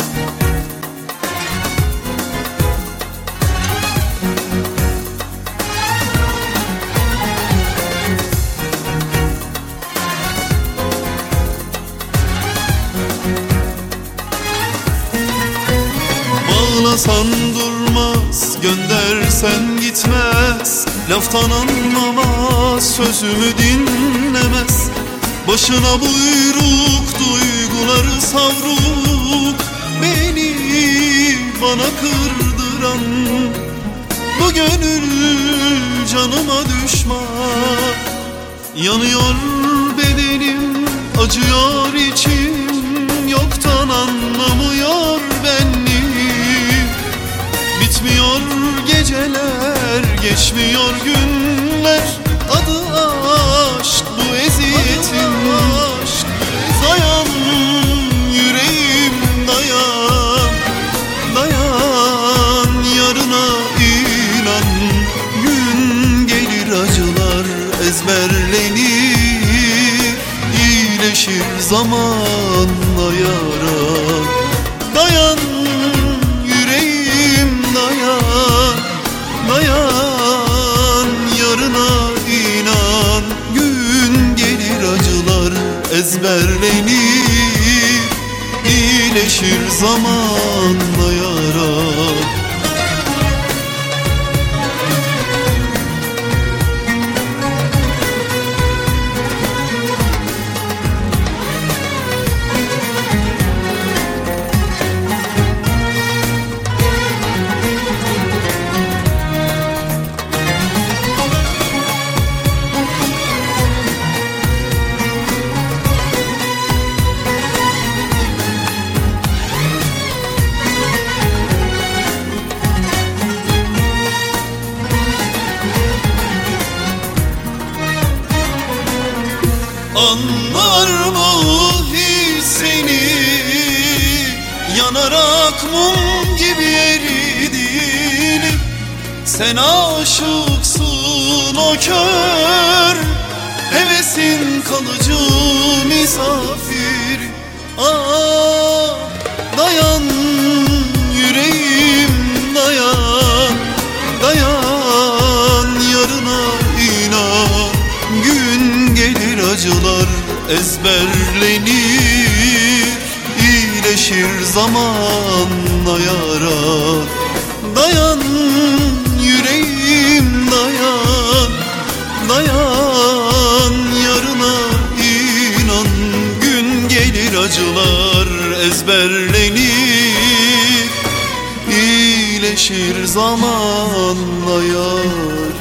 Bağlasan durmaz, göndersen gitmez. Laftan anlamaz, sözümü dinlemez. Başına buyruk, duyguları savruk. Beni bana kırdıran bu gönül canıma düşman. Yanıyor bedenim, acıyor içim, yoktan anlamıyor benliğim. Bitmiyor geceler, geçmiyor günler, adı aşk bu eziyetin. Dayan yüreğim dayan, dayan yarına inan. Gün gelir acılar ezberlenir, iyileşir zamanla yara. Dayan yüreğim dayan, dayan yarına inan. Gün gelir acılar ezberlenir, iyileşir zamanla yara. Anlar mı hissini, yanarak mum gibi eridiğini? Sen aşıksın o kör, hevesin kalıcı misafir. Ah dayan yüreğim dayan, dayan yarına inan. Gün gelir acılar ezberlenir, iyileşir zamanla yara. Dayan yüreğim dayan, dayan yarına inan. Gün gelir acılar ezberlenir, iyileşir zamanla yara.